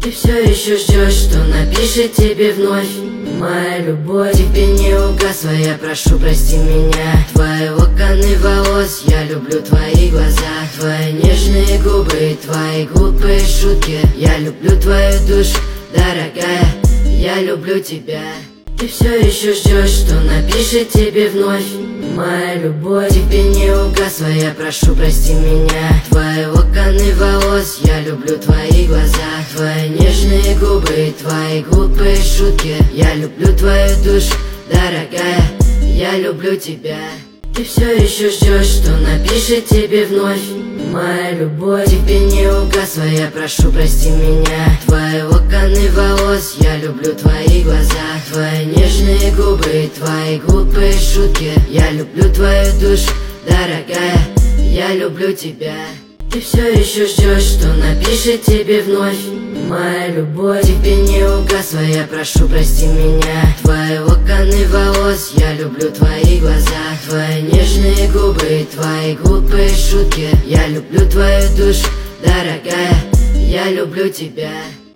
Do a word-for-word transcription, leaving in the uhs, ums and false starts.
Ты все еще ждешь, что напишет тебе вновь моя любовь. Тебе не угасла, я прошу, прости меня. Твои локоны волос, я люблю твои глаза, твои нежные губы, твои глупые шутки. Я люблю твою душу, дорогая, я люблю тебя. Ты все еще ждешь, что напишет тебе вновь моя любовь. Тебе не угасла, я прошу, прости меня. Твои локоны волос, я люблю твои глаза, твои нежные губы, твои глупые шутки. Я люблю твою душу, дорогая, я люблю тебя. Ты все еще ждешь, что напишет тебе вновь моя любовь. Тебе не угасла, я прошу, прости меня. Твои локоны волос, я люблю твои глаза, твои нежные губы, твои глупые шутки. Я люблю твою душу, дорогая, я люблю тебя. Ты все еще ждешь, что напишет тебе вновь моя любовь. Тебе не угасла, я прошу, прости меня. Твои локоны волос, я люблю твои глаза, твои нежные губы, твои глупые шутки. Я люблю твою душу, дорогая, я люблю тебя.